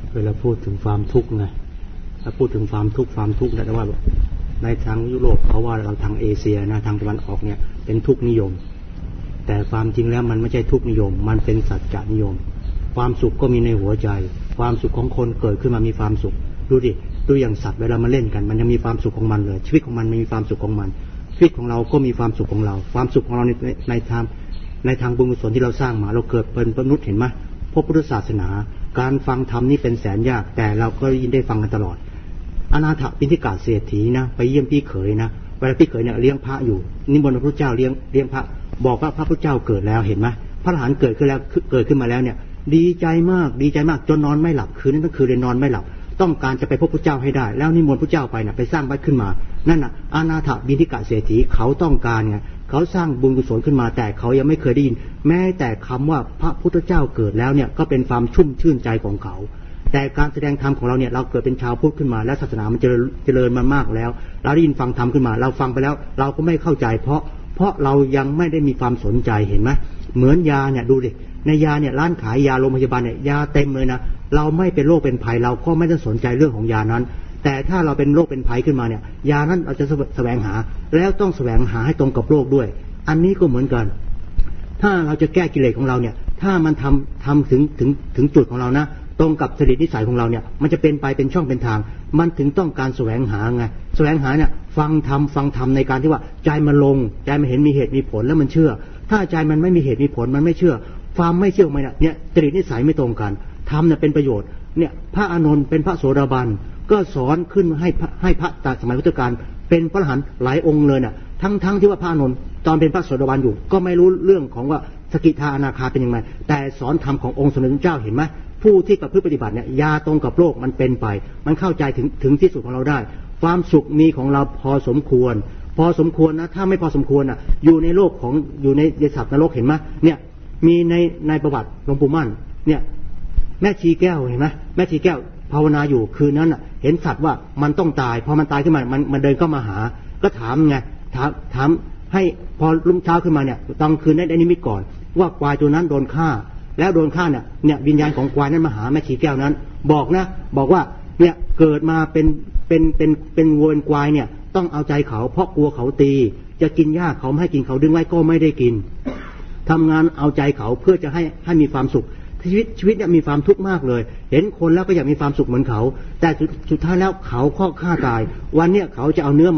เวลาพูดถึงความทุกข์ไงถ้าพูดถึงความทุกข์แต่ว่าในทางยุโรปเขาว่าเราทางเอเชียนะทางตะวันออกเนี่ยเป็นทุกข์นิยมแต่ความจริงแล้วมันไม่ใช่ทุกข์นิยมมันเป็นสัจจนิยมความสุขก็มีในหัวใจความสุขของคนเกิดขึ้นมามีความสุขดูดิดูอย่างสัตว์เวลามาเล่นกันมันยังมีความสุขของมันเลยชีวิตของมันมีความสุขของมันชีวิตของเราก็มีความสุขของเราความสุขของเราในทางบุญกุศลที่เราสร้างมาเราเกิดเป็นมนุษย์เห็นไหมพระพุทธศาสนาการฟังธรรมนี่เป็นแสนยากแต่เราก็ยินได้ฟังกันตลอดอนาถปิณฑิกาเศรษฐีนะไปเยี่ยมพี่เขยนะเวลาพี่เขยเนี่ยเลี้ยงพระอยู่นิมนต์พระพุทธเจ้าเลี้ยงพระบอกว่าพระพุทธเจ้าเกิดแล้วเห็นไหมพระอรหันต์เกิดขึ้นมาแล้วเนี่ยดีใจมากจนนอนไม่หลับคืนนั้นทั้งคืนเลยนอนไม่หลับต้องการจะไปพบพระเจ้าให้ได้แล้วนิมนต์พระเจ้าไปนะไปสร้างวัดขึ้นมานั่นน่ะอนาถปิณฑิกาเศรษฐีเขาต้องการไงเขาสร้างบุญกุศลขึ้นมาแต่เขายังไม่เคยได้ยินแม้แต่คำว่าพระพุทธเจ้าเกิดแล้วเนี่ยก็เป็นความชุ่มชื่นใจของเขาแต่การแสดงธรรมของเราเนี่ยเราเกิดเป็นชาวพุทธขึ้นมาและศาสนามันเจริญมามากแล้วเราได้ยินฟังธรรมขึ้นมาเราฟังไปแล้วเราก็ไม่เข้าใจเพราะเรายังไม่ได้มีความสนใจเห็นไหมเหมือนยาเนี่ยดูดิในยาเนี่ยร้านขายยาโรงพยาบาลเนี่ยยาเต็มเลยนะเราไม่เป็นโรคเป็นภัยเราก็ไม่ต้องสนใจเรื่องของยานั้นแต่ถ้าเราเป็นโรคเป็นภัยขึ้นมาเนี่ยยานั้นเราจะแสวงหาแล้วต้องแสวงหาให้ตรงกับโรคด้วยอันนี้ก็เหมือนกันถ้าเราจะแก้กิเลสของเราเนี่ยถ้ามันทำถึงจุดของเรานะตรงกับจริตนิสัยของเราเนี่ยมันจะเป็นไปเป็นช่องเป็นทางมันถึงต้องการแสวงหาไงแสวงหาเนี่ยฟังธรรมในการที่ว่าใจมันลงใจมันเห็นมีเหตุมีผลแล้วมันเชื่อถ้าใจมันไม่มีเหตุมีผลมันไม่เชื่อความไม่เชื่อมันเนี่ยจริตนิสัยไม่ตรงกันธรรมเนี่ยเป็นประโยชน์เนี่ยพระอานนท์เป็นพระโสดาบันก็สอนขึ้นให้พระตาสมัยพุทธกาลเป็นพระอรหันต์หลายองค์เลยน่ะทั้งที่ว่าพระอานนท์ตอนเป็นพระโสดาบันอยู่ก็ไม่รู้เรื่องของว่าสกิทาอนาคาเป็นยังไงแต่สอนธรรมขององค์สมเด็จพระเจ้าเห็นไหมผู้ที่ประพฤติปฏิบัติเนี่ยยาตรงกับโลกมันเป็นไปมันเข้าใจถึงที่สุดของเราได้ความสุขมีของเราพอสมควรนะถ้าไม่พอสมควรน่ะอยู่ในโลกของอยู่ในสัตว์นรกเห็นไหมเนี่ยมีในประวัติหลวงปู่มั่นเนี่ยแม่ชีแก้วเห็นไหมแม่ชีแก้วภาวนาอยู่คืนนั้นน่ะเห็นสัตว์ว่ามันต้องตายพอมันตายขึ้นมามันเดินเข้ามาหาก็ถามไงถามให้พอรุ่งเช้าขึ้นมาเนี่ยตอนคืนได้นิมิตก่อนว่าควายตัวนั้นโดนฆ่าแล้วโดนฆ่าเนี่ยวิญญาณของควายนั้นมาหาแม่ชีแก้วนั้นบอกว่าเนี่ยเกิดมาเป็นวัวเป็นควายเนี่ยต้องเอาใจเขาเพราะกลัวเขาตีจะกินหญ้าเขาไม่ให้กินเขาดึงไว้ก็ไม่ได้กินทำงานเอาใจเขาเพื่อจะให้มีความสุขชีวิตเนี่ยมีความทุกข์มากเลยเห็นคนแล้วก็อยากมีความสุขเหมือนเขาแต่สุดท้ายแล้วเขาข้อฆ่าตายวันเนี้ยเขาจะเอาเนื้อ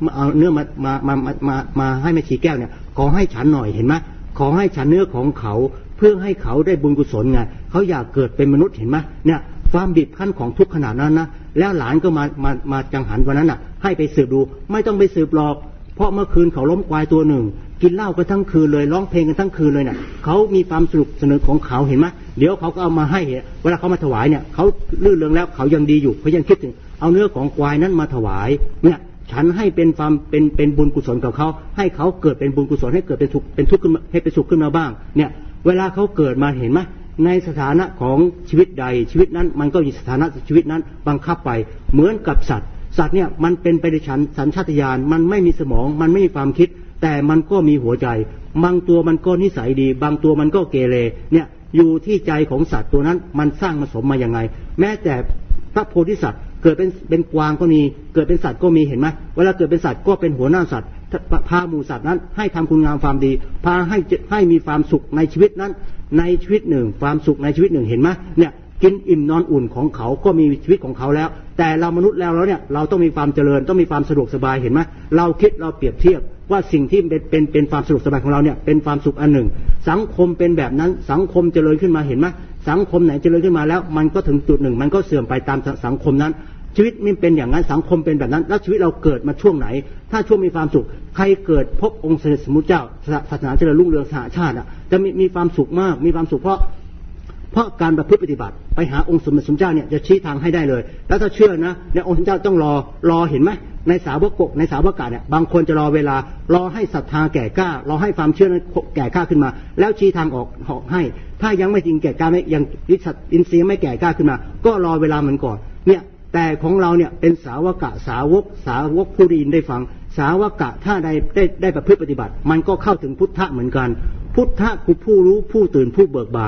มาให้แม่ชีแก้วเนี่ยขอให้ฉันหน่อยเห็นไหมขอให้ฉันเนื้อของเขาเพื่อให้เขาได้บุญกุศลไงเขาอยากเกิดเป็นมนุษย์เห็นไหมเนี่ยความบีบคั้นของทุกข์ขนาดนั้นนะแล้วหลานก็มาจังหันวันนั้นน่ะให้ไปสืบดูไม่ต้องไปสืบหรอกเพราะเมื่อคืนเขาล้มควายตัวหนึ่งกินเหล้ากันทั้งคืนเลยร้องเพลงกันทั้งคืนเลยน่ะเขามีความสนุกสนานของเขาเห็นไหมเดี๋ยวเขาก็เอามาให้เวลาเขามาถวายเนี่ยเขาลื่นเริงแล้วเขายังดีอยู่เขายังคิดถึงเอาเนื้อของควายนั้นมาถวายเนี่ยฉันให้เป็นความเป็นบุญกุศลกับเขาให้เขาเกิดเป็นบุญกุศลให้เกิดเป็นทุกข์ขึ้นให้เป็นสุขขึ้นมาบ้างเนี่ยเวลาเขาเกิดมาเห็นไหมในสถานะของชีวิตใดชีวิตนั้นมันก็มีสถานะชีวิตนั้นบังคับไปเหมือนกับสัตว์เนี่ยมันเป็นไปด้วยสัญชาตญาณมันไม่มีสมองมันไม่มีความคิดแต่มันก็มีหัวใจบางตัวมันก็นิสัยดีบางตัวมันก็เกเรเนี่ยอยู่ที่ใจของสัตว์ตัวนั้นมันสร้างมาสมมาอย่างไงแม้แต่พระโพธิสัตว์เกิดเป็นกวางก็มีเกิดเป็นสัตว์ก็มีเห็นไหมเวลาเกิดเป็นสัตว์ก็เป็นหัวหน้าสัตว์พาหมู่สัตว์นั้นให้ทำคุณงามความดีพาให้มีความสุขในชีวิตนั้นในชีวิตหนึ่งความสุขในชีวิตหนึ่งเห็นไหมเนี่ยกินอิ่มนอนอุ่นของเขาก็มีชีวิตของเขาแล้วแต่เรามนุษย์แล้วเนี่ยเราต้องมีความเจริญต้องมีความสะดวกสบายเห็นไหมเราคิดเราเปรียบเทียบว่าสิ่งที่เป็นความสะดวกสบายของเราเนี่ยเป็นความสุขอันหนึ่งสังคมเป็นแบบนั้นสังคมเจริญขึ้นมาเห็นไหมสังคมไหนเจริญขึ้นมาแล้วมันก็ถึงจุดหนึ่งมันก็เสื่อมไปตามสังคมนั้นชีวิตมันเป็นอย่างนั้นสังคมเป็นแบบนั้นแล้วชีวิตเราเกิดมาช่วงไหนถ้าช่วงมีความสุขใครเกิดพบองค์สมเด็จสมมุติเจ้าศาสนาเจริญรุ่งเรืองสหชาติจะมีความสุขมากมีความสุขเพราะการประพฤติปฏิบัติไปหาองค์สมเด็จสมเจ้าเนี่ยจะชี้ทางให้ได้เลยแล้วถ้าเชื่อนะเนี่ยองค์สมเจ้าต้องรอเห็นไหมในสาวกในสาวกะเนี่ยบางคนจะรอเวลารอให้ศรัทธาแก่กล้ารอให้ความเชื่อนั้นแก่กล้าขึ้นมาแล้วชี้ทางออกให้ถ้ายังไม่จริงแก่กล้าไม่ยังอินทรีย์ไม่แก่กล้าขึ้นมาก็รอเวลาเหมือนก่อนเนี่ยแต่ของเราเนี่ยเป็นสาวกะสาวกผู้ได้ยินได้ฟังสาวกะถ้าได้ประพฤติปฏิบัติมันก็เข้าถึงพุทธะเหมือนกันพุทธะคือผู้รู้ผู้ตื่นผู้เบิกบาน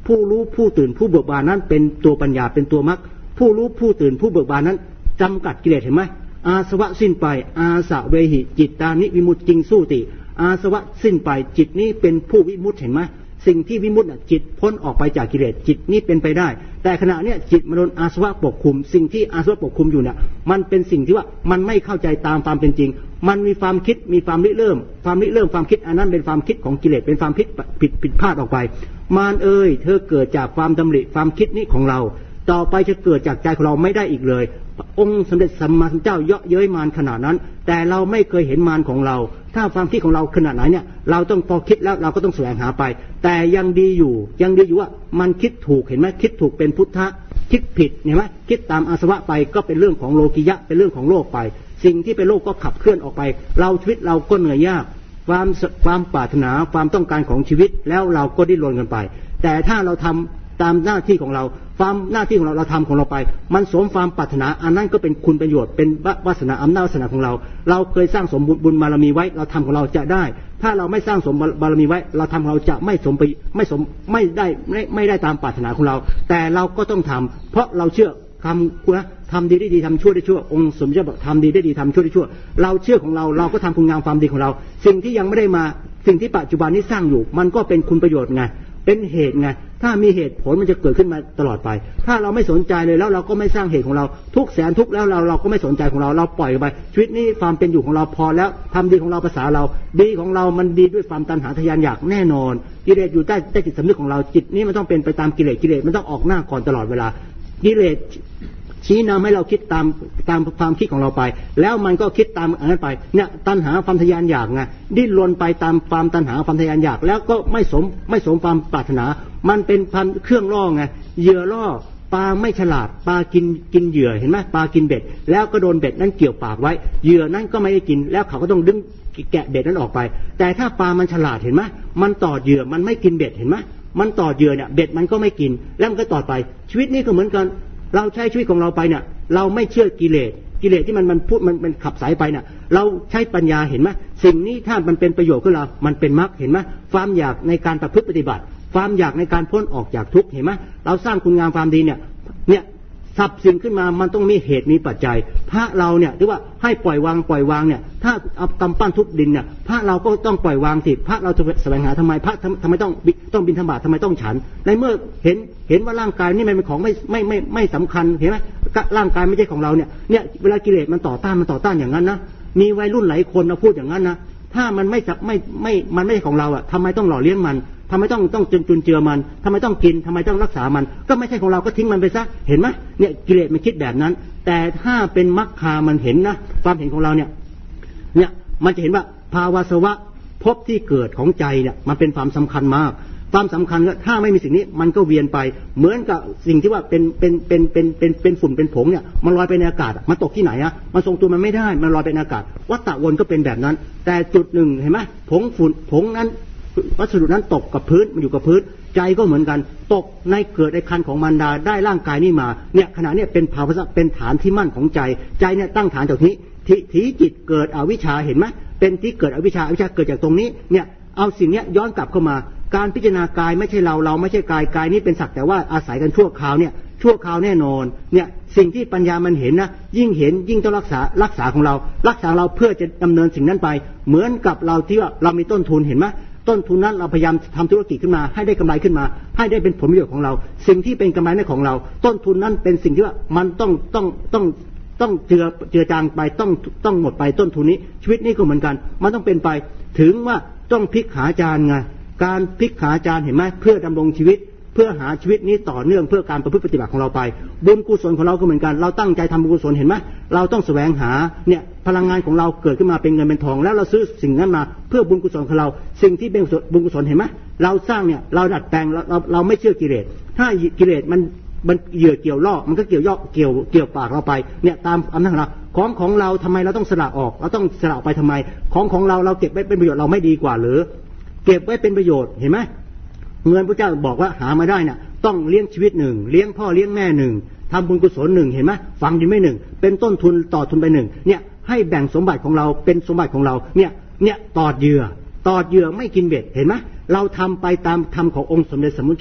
ผู้รู้ผู้ตื่นผู้เบิกบานนั้นเป็นตัวปัญญาเป็นตัวมรรคผู้รู้ผู้ตื่นผู้เบิกบานนั้นจำกัดกิเลสเห็นไหมอาสวะสิ้นไปอาสะเวหิจิตตานิวิมุตติจริงสู้ติอาสวะสิ้นไปจิตนี้เป็นผู้วิมุตติเห็นไหมสิ่งที่วิมุตติจิตพ้นออกไปจากกิเลสจิตนี้เป็นไปได้แต่ขณะเนี้ยจิตมันโดนอาสวะปกคลุมสิ่งที่อาสวะปกคลุมอยู่เนี่ยมันเป็นสิ่งที่ว่ามันไม่เข้าใจตามความเป็นจริงมันมีความคิดมีความริเริ่มความคิดอันนั้นเป็นความคิดของกิเลสเป็นความคิดผิดพลาดออกไปมารเอ่ยเธอเกิดจากความดำริความคิดนี้ของเราต่อไปจะเกิดจากใจของเราไม่ได้อีกเลยองค์สมเด็จสัมมาสัมพุทธเจ้าเยาะเย้ยมารขนาดนั้นแต่เราไม่เคยเห็นมารของเราถ้าความคิดของเราขนาดไหนเนี่ยเราต้องพอคิดแล้วเราก็ต้องแสวงหาไปแต่ยังดีอยู่ว่ามันคิดถูกเห็นไหมคิดถูกเป็นพุทธะคิดผิดเห็นไหมคิดตามอาสวะไปก็เป็นเรื่องของโลกิยะเป็นเรื่องของโลกไปสิ่งที่เป็นโลกก็ขับเคลื่อนออกไปเราชีวิตเราก็เหนื่อยยากความปรารถนาความต้องการของชีวิตแล้วเราก็ดิ้นรนกันไปแต่ถ้าเราทำตามหน้าที่ของเราความหน้าที่ของเราทำของเราไปมันสมความปรารถนาอันนั้นก็เป็นคุณประโยชน์เป็นวาสนาอำนาจวาสนาของเราเคยสร้างสมบุญบารมีไว้เราทำของเราจะได้ถ้าเราไม่สร้างสมบารมีไว้เราทำของเราจะไม่ได้ตามปรารถนาของเราแต่เราก็ต้องทำเพราะเราเชื่อทำดีได้ดีทำชั่วได้ชั่วองค์สมเด็จบอกทำดีได้ดีทำชั่วได้ชั่วเราเชื่อของเราก็ทำคุณงามความดีของเราสิ่งที่ยังไม่ได้มาสิ่งที่ปัจจุบันนี้สร้างอยู่มันก็เป็นคุณประโยชน์ไงเป็นเหตุไงถ้ามีเหตุผลมันจะเกิดขึ้นมาตลอดไปถ้าเราไม่สนใจเลยแล้วเราก็ไม่สร้างเหตุของเราทุกแสนทุกแล้วเราก็ไม่สนใจของเราปล่อยไปชีวิตนี้ความเป็นอยู่ของเราพอแล้วทำดีของเราภาษาเราดีของเรามันดีด้วยความตัณหาทะยานอยากแน่นอนกิเลสอยู่ใต้จิตสำนึกของเราจิตนี้มันต้องเป็นไปตามกิเลสมันต้องออกหน้าก่อนตลอดเวลากิเลสชี้นำให้เราคิดตามความคิดของเราไปแล้วมันก็คิดตามอันนั้นไปเนี่ยตัณหาความทะยานอยากไงดิ้นรนไปตามความตัณหาความทะยานอยากแล้วก็ไม่สมความปรารถนามันเป็นพันเครื่องล่อไงเหยื่อล่อปลาไม่ฉลาดปลากินเหยื่อเห็นไหมปลากินเบ็ดแล้วก็โดนเบ็ดนั้นเกี่ยวปากไว้เหยื่อนั้นก็ไม่ได้กินแล้วเขาก็ต้องดึงแกะเบ็ดนั้นออกไปแต่ถ้าปลามันฉลาดเห็นไหมมันต่อเหยื่อมันไม่กินเบ็ดเห็นไหมมันต่อเหยื่อเนี่ยเบ็ดมันก็ไม่กินแล้วมันก็ต่อไปชีวิตนี้ก็เหมือนกันเราใช้ชีวิตของเราไปเนี่ยเราไม่เชื่อกิเลสที่มันพูดมันขับสายไปเนี่ยเราใช้ปัญญาเห็นไหมสิ่งนี้ถ้ามันเป็นประโยชน์กับเรามันเป็นมรรคเห็นไหมความอยากในการประพฤติปฏิบัติความอยากในการพ้นออกจากทุกข์เห็นไหมเราสร้างคุณงามความดีเนี่ยสับสิ่งขึ้นมามันต้องมีเหตุมีปัจจัยพระเราเนี่ยที่ว่าให้ปล่อยวางเนี่ยถ้าเอากำปั้นทุบดินเนี่ยพระเราก็ต้องปล่อยวางสิพระเราจะแสวงหาทำไมพระทำไมต้องบิณฑบาตทำไมต้องฉันในเมื่อเห็นว่าร่างกายนี่มันเป็นของไม่สำคัญเห็นไหมร่างกายไม่ใช่ของเราเนี่ยเวลากิเลสมันต่อต้านอย่างนั้นนะมีวัยรุ่นหลายคนมาพูดอย่างนั้นนะถ้ามันไม่ใช่ของเราอ่ะทำไมต้องหล่อเลี้ยงมันทำไมต้องจุนเจือมันทำไมต้องกินทำไมต้องรักษามันก็ไม่ใช่ของเราก็ทิ้งมันไปซะเห็นไหมเนี่ยกิเลสมันคิดแบบนั้นแต่ถ้าเป็นมรรคามันเห็นนะความเห็นของเราเนี่ยมันจะเห็นว่าภาวะสวะภพที่เกิดของใจเนี่ยมันเป็นความสำคัญมากความสำคัญก็ถ้าไม่มีสิ่งนี้มันก็เวียนไปเหมือนกับสิ่งที่ว่าเป็นฝุ่นเป็นผงเนี่ยมันลอยไปในอากาศมันตกที่ไหนอะมันทรงตัวมันไม่ได้มันลอยไปในอากาศวัฏฏะวนก็เป็นแบบนั้นแต่จุดหนึ่งเห็นไหมผงนั้นวัสดุนั้นตกกับพื้นมันอยู่กับพื้นใจก็เหมือนกันตกในเกิดในคันของมารดาได้ร่างกายนี้มาเนี่ยขณะนี้เป็นภาวะเป็นฐานที่มั่นของใจเนี่ยตั้งฐานจากนี้ทีจิตเกิดอวิชชาเห็นไหมเป็นที่เกิดอวิชชาเกิดจากตรงนี้เนี่ยเอาสิ่งนี้ย้อนกลับเข้ามาการพิจารณากายไม่ใช่เราไม่ใช่กายนี้เป็นสักแต่ว่าอาศัยกันชั่วคราวเนี่ยชั่วคราวแน่นอนเนี่ยสิ่งที่ปัญญามันเห็นนะยิ่งเห็นยิ่งต้องรักษาของเราเพื่อจะดำเนินสิ่งนั้นไปเหมือนกับเราที่ว่าเรามีต้นทุนเห็นไหมต้นทุนนั้นเราพยายามทำธุรกิจขึ้นมาให้ได้กำไรขึ้นมาให้ได้เป็นผลประโยชน์ของเราสิ่งที่เป็นกำไรนั้นของเราต้นทุนนั้นเป็นสิ่งที่ว่ามันต้องเจือจางไปต้องหมดไปต้นทุนนี้ชีวิตนี้ก็เหมือนกันมันต้องเป็นไปถึงว่าต้องพลิกหาจานไงการพลิกหาจานเห็นไหมเพื่อดำรงชีวิตเพื่อหาชีวิตนี้ต่อเนื่องเพื่อการประพฤติปฏิบัติของเราไปบุญกุศลของเราก็เหมือนกันเราตั้งใจทำบุญกุศลเห็นไหมเราต้องแสวงหาเนี่ยพลังงานของเราเกิดขึ้นมาเป็นเงินเป็นทองแล้วเราซื้อสิ่งนั้นมาเพื่อบุญกุศลของเราสิ่งที่เป็นบุญกุศลเห็นไหมเราสร้างเนี่ยเราดัดแปลงเราไม่เชื่อกิเลสถ้ากิเลสมันเหยื่อเกี่ยวล่อมันก็เกี่ยวปากเราไปเนี่ยตามอำนาจของเราทำไมเราต้องสละออกเราต้องสละไปทำไมของเราเก็บไว้เป็นประโยชน์เราไม่ดีกว่าหรือเก็บไว้เป็นประโยชน์เห็นไหมเงินพระเจ้าบอกว่าหามาได้น่ะต้องเลี้ยงชีวิตหนึ่งเลี้ยงพ่อเลี้ยงแม่หนึ่งทำบุญกุศลหนึ่งเห็นไหมฟังดีไม่หนึ่งเป็นต้นทุนต่อทุนไปหนึ่งเนี่ยให้แบ่งสมบัติของเราเป็นสมบัติของเราเนี่ยตอดเหยื่อไม่กินเบ็ดเห็นไหมเราทำไปตามธรรมขององค์สมเด็จสัมมาสัมพุทธเจ้า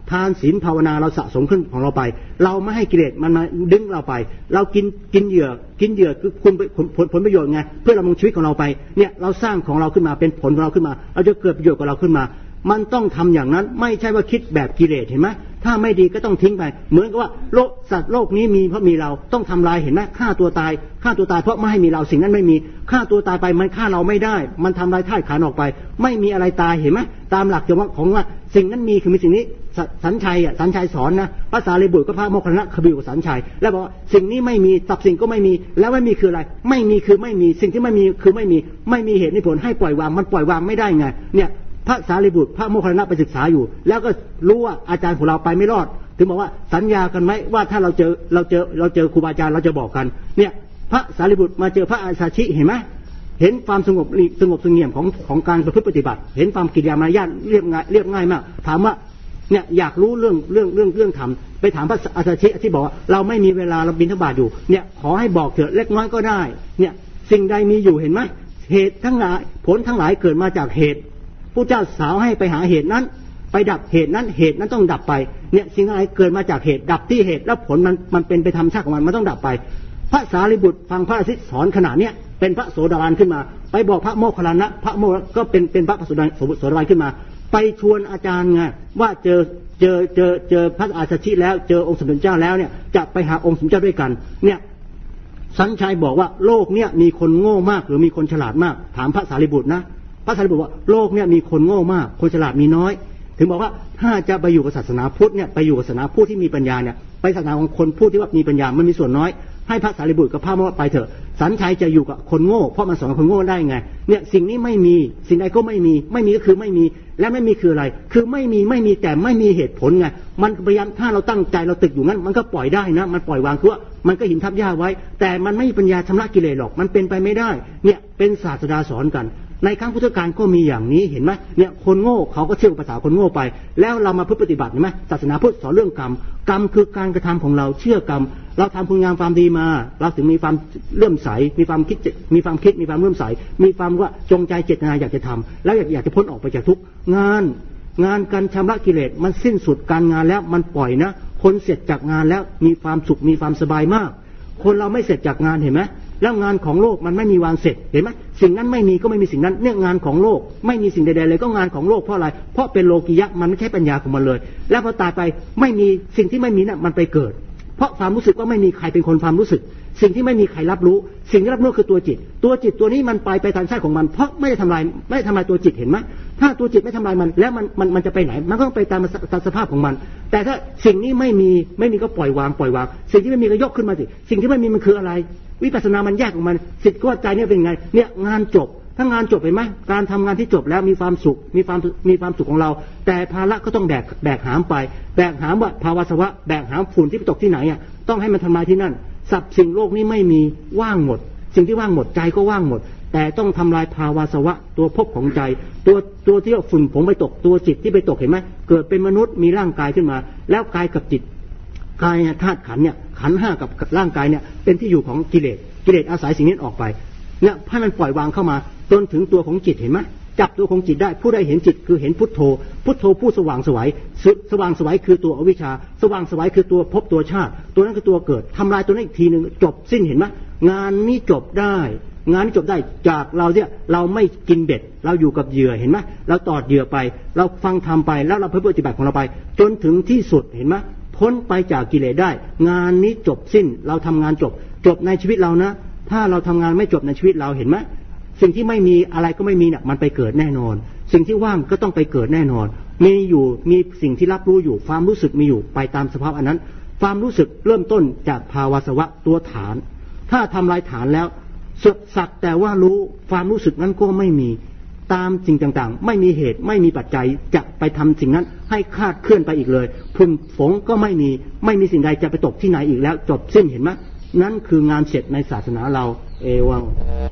ทานศีลภาวนาเราสะสมขึ้นของเราไปเราไม่ให้กิเลสมันมาดึงเราไปเรากินเหยื่อคือผลประโยชน์ไงเพื่อดำรงชีวิตของเราไปเนี่ยเราสร้างของเราขึ้นมาเป็นผลของเราขึ้นมาเราจะเกิดประโยชน์กับเราขึ้นมามันต้องทำอย่างนั้นไม่ใช่ว่าคิดแบบกิเลสเห็นไหมถ้าไม่ดีก็ต้องทิ้งไปเหมือนกับว่าสัตว์โลกนี้มีเพราะมีเราต้องทำลายเห็นไหมฆ่าตัวตายเพราะไม่ให้มีเราสิ่งนั้นไม่มีฆ่าตัวตายไปมันฆ่าเราไม่ได้มันทำลายธาตุขันธ์ออกไปไม่มีอะไรตายเห็นไหมตามหลักของว่าสิ่งนั้นมีคือมีสิ่งนี้สัญชัยสอนนะพระสารีบุตรก็พระโมคคัลลานะขบิวสัญชัยแล้วบอกว่าสิ่งนี้ไม่มีสับสิ่งก็ไม่มีแล้วไม่มีคืออะไรไม่มีคือไม่มีสิ่งที่ไม่มีคือไม่มีเหตุมีผลให้ปล่อยวางมันปล่อยวางไม่ได้ไงเนี่ยพระสารีบุตรพระโมคคัลลานะไปศึกษาอยู่แล้วก็รู้ว่าอาจารย์ของเราไปไม่รอดถึงบอกว่าสัญญากันไหมว่าถ้าเราเจอครูบาอาจารย์เราจะบอกกันเนี่ยพระสารีบุตรมาเจอพระอาสาชิเห็นไหมเห็นความสงบเสงี่ยมของการประพฤติปฏิบัติเห็นความกิริยามารยาทเรียบง่ายมากถามว่าเนี่ยอยากรู้เรื่องธรรมไปถามพระอาสาชิที่บอกว่าเราไม่มีเวลาเราบิณฑบาตอยู่เนี่ยขอให้บอกเถอะเล็กน้อยก็ได้เนี่ยสิ่งใดมีอยู่เห็นไหมเหตุทั้งหลายผลทั้งหลายเกิดมาจากเหตุผู้เจ้าสาวให้ไปหาเหตุนั้นไปดับเหตุนั้นต้องดับไปเนี่ยสิ่งอะไรเกิดมาจากเหตุดับที่เหตุแล้วผลมันเป็นไปธรรมชาติของมันต้องดับไปพระสารีบุตรฟังพระอาทิตย์สอนขนาดเนี้ยเป็นพระโสดาบันขึ้นมาไปบอกพระโมคคัลลานะพระโมคก็เป็นพระโสดาบันขึ้นมาไปชวนอาจารย์ไงว่าเจอพระอาสาชิแล้วเจอองค์สมเด็จเจ้าแล้วเนี่ยจะไปหาองค์สมเด็จเจ้าด้วยกันเนี่ยสัญชัยบอกว่าโลกเนี่ยมีคนโง่มากหรือมีคนฉลาดมากถามพระสารีบุตรนะพระสารีบุตรว่าโลกเนี่ยมีคนโง่มากคนฉลาดมีน้อยถึงบอกว่าถ้าจะไปอยู่กับศาสนาพุทธเนี่ยไปอยู่กับศาสนาพุทธที่มีปัญญาเนี่ยไปศาสนาของคนพูดที่ว่ามีปัญญามันมีส่วนน้อยให้พระสารีบุตรกับพระโมคคัลลานะไปเถอะสัญชัยจะอยู่กับคนโง่เพราะมันสอนคนโง่ได้ไงเนี่ยสิ่งนี้ไม่มีสิ่งใดก็ไม่มีก็คือไม่มีและไม่มีคืออะไรคือไม่มีแต่ไม่มีเหตุผลไงมันพยายามถ้าเราตั้งใจเราติดอยู่งั้นมันก็ปล่อยได้นะมันปล่อยวางคือว่ามันก็หินทับหญ้าไว้แต่มันไม่มีปัญญาชำระกิเลสหรอกมันเป็นไปไม่ได้เนี่ยเป็นศาสดาสอนกันในครั้งพุทธกาลก็มีอย่างนี้เห็นไหมเนี่ยคนโง่เขาก็เชื่อภาษาคนโง่ไปแล้วเรามาปฏิบัติเห็นไหมศาสนาพุทธสอนเรื่องกรรมคือการกระทำของเราเชื่อกรรมเราทำคุณงามความดีมาเราถึงมีความเลื่อมใสมีความคิดมีความเลื่อมใสมีความว่าจงใจเจตนาอยากจะทำแล้วอยากจะพ้นออกไปจากทุกงานการชำระกิเลสมันสิ้นสุดการงานแล้วมันปล่อยนะคนเสร็จจากงานแล้วมีความสุขมีความสบายมากคนเราไม่เสร็จจากงานเห็นไหมแล้วงานของโลกมันไม่มีวันเสร็จเห็นไหมสิ่งนั้นไม่มีก็ไม่มีสิ่งนั้นเนี่ยงานของโลกไม่มีสิ่งใดๆเลยก็งานของโลกเพราะอะไรเพราะเป็นโลกิยะมันไม่ใช่ปัญญาของมันเลยแล้วพอตายไปไม่มีสิ่งที่ไม่มีน่ะมันไปเกิดเพราะความรู้สึกก็ไม่มีใครเป็นคนความรู้สึกสิ่งที่ไม่มีใครรับรู้สิ่งที่รับรู้คือตัวจิตตัวนี้มันไปตามชาติของมันเพราะไม่ได้ทำลายตัวจิตเห็นไหมถ้าตัวจิตไม่ทำลายมันแล้วมันจะไปไหนมันก็ต้องไปตามสภาพของมันแต่ถ้าสิ่งนี้ไม่มีก็ปล่อยวางสิ่งที่ไม่มีก็ยกขึ้นมาสิสิ่งที่ไม่มีมันคืออะไรวิปัสสนามันแยกของมันสิทธิ์ก็ใจเนี่ยเป็นไงเนี่ยงานจบถ้างานจบเห็นไหมการทำงานที่จบแล้วมีความสุขมีความสุขของเราแต่ภาระก็ต้องแบกหามไปแบกหามว่าภาวะสวะแบกหามฝุ่นที่ไปตกที่ไหนอ่ะต้องให้มันทำลายที่นั่นสับสิ่งโลกนี้ไม่มีว่างหมดสิ่งที่ว่างหมดใจก็ว่างหมดแต่ต้องทำลายภาวะสวะตัวภพของใจตัวที่ฝุ่นผงไปตกตัวจิตที่ไปตกเห็นไหมเกิดเป็นมนุษย์มีร่างกายขึ้นมาแล้วกายกับจิตกายธาตุขันเนี่ยขันห้ากับร่างกายเนี่ยเป็นที่อยู่ของกิเลสอาศัยสิ่งนี้ออกไปเนี่ยให้มันปล่อยวางเข้ามาจนถึงตัวของจิตเห็นไหมจับตัวของจิตได้ผู้ใดเห็นจิตคือเห็นพุทโธผู้สว่างไสวคือตัวอวิชชาสว่างไสวคือตัวภพตัวชาติตัวนั้นคือตัวเกิดทำลายตัวนั้นอีกทีนึงจบสิ้นเห็นไหมงานนี้จบได้จากเราเนี่ยเราไม่กินเบ็ดเราอยู่กับเหยื่อเห็นไหมเราตอดเหยื่อไปเราฟังธรรมไปแล้วเราปฏิบัติของเราไปจนถึงที่สุดเห็นไหมพ้นไปจากกิเลสได้งานนี้จบสิ้นเราทำงานจบในชีวิตเรานะถ้าเราทำงานไม่จบในชีวิตเราเห็นไหมสิ่งที่ไม่มีอะไรก็ไม่มีเนี่ยมันไปเกิดแน่นอนสิ่งที่ว่างก็ต้องไปเกิดแน่นอนมีสิ่งที่รับรู้อยู่ความรู้สึกมีอยู่ไปตามสภาพอันนั้นความรู้สึกเริ่มต้นจากภาวะสวะตัวฐานถ้าทำลายฐานแล้วสักแต่ว่ารู้ความรู้สึกนั้นก็ไม่มีตามสิ่งต่างๆไม่มีเหตุไม่มีปัจจัยจะไปทำสิ่งนั้นให้คาดเคลื่อนไปอีกเลยฝุ่นฝงก็ไม่มีสิ่งใดจะไปตกที่ไหนอีกแล้วจบสิ้นเห็นไหมนั่นคืองานเสร็จในศาสนาเราเอวัง